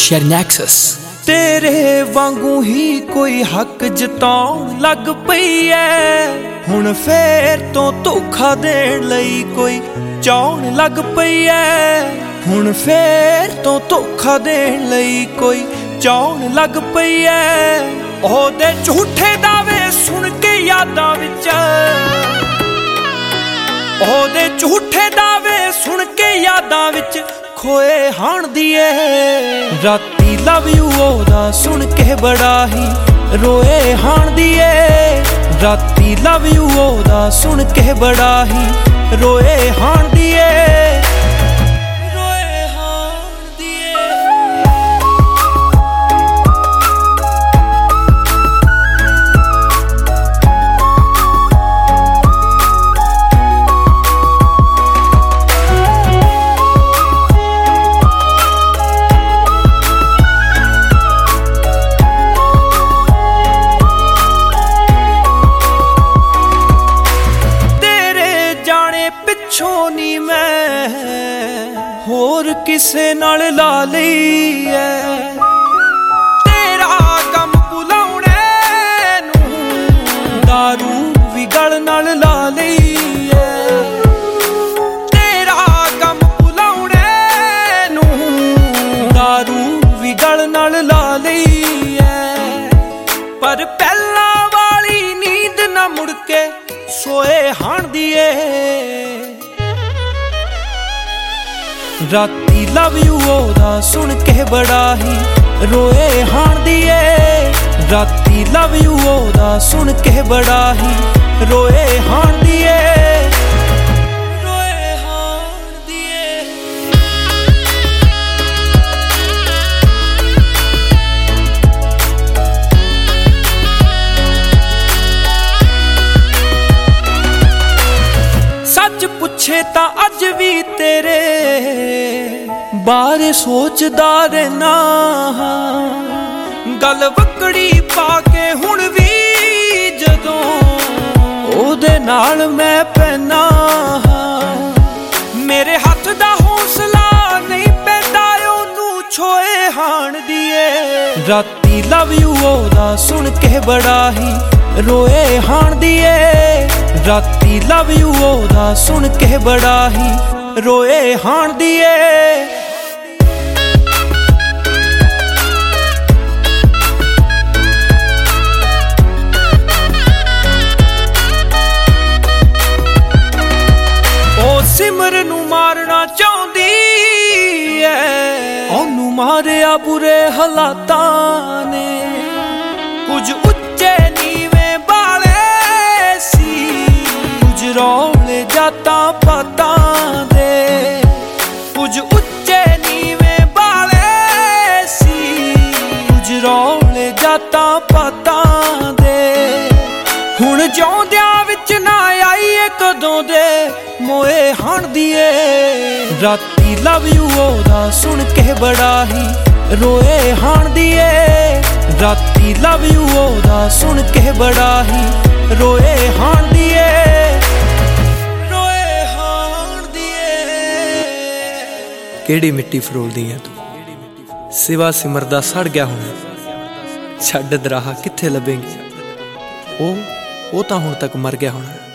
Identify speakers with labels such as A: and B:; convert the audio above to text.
A: Sharnaxus
B: तेरे वांगू ही कोई हक जताउण लग पई है। हुण फेर तो धोखा देण लई कोई चाउण लग पई है। हुण फेर तो धोखा देण लई कोई चाउण लग पई है। ओहदे झूठे दावे सुन के यादां विच, ओहदे झूठे दावे सुन के यादां विच खोए हाण दिए। राती लव यू ओहदा सुन के बड़ा ही रोए हाण दिए। राती लव यू ओहदा सुन के बड़ा ही रोए हाण दिए। पिछों नी मैं होर किसे नाल ला लई है। तेरा गम भुलाउणे नूं दारू भी गल नाल ला लई है। तेरा गम भुलाउणे नूं दारू भी गल नाल ला लई है। पर पहला वाली नींद ना मुड़ के सोए हाण दिए। राती लव यू ओहदा सुन के बड़ा ही रोए हाण दिए। राती लव यू ओहदा सुन के बड़ा ही रोए हाण दिए। रोए हाण दिए। सच पुछे तां अज भी तेरे बारे सोचदा रहना। गल वकड़ी पा के हुण भी जदों ओहदे नाल मैं पैना। मेरे हथ दा हौसला नहीं पैंदा ओनू छोए हाण दिए। राती लव यू ओहदा सुन के बड़ा ही रोए हाण दिए। राती लव यू ओहदा सुन के बड़ा ही रोए हाण दिए। ओ सिमर नू मारना चाहुंदी है। ओनू मारिया बुरे हालातां ने। कुछ उच्चे नीवें बाले सी, कुछ रौले जातां पातां दे। कुछ उच्चे नीवें बाले सी, कुछ रौले जातां पातां दे। हुण जिउंदियां विच ना आईए कदों दे मोए हाण दिए। राती लव यू ओहदा सुन के बड़ा ही रोए हाण दिए। राती लव यू ओहदा सुन के बड़ा ही रोए हाण दिए। रोए हाण दिए।
A: केड़ी मिट्टी फरोलदी है तू, सिवा सिमरदा सड़ गया हुण। छड्ड दराहा कित्थे लभेंगी, ओ तां हुण तक मर गया होना।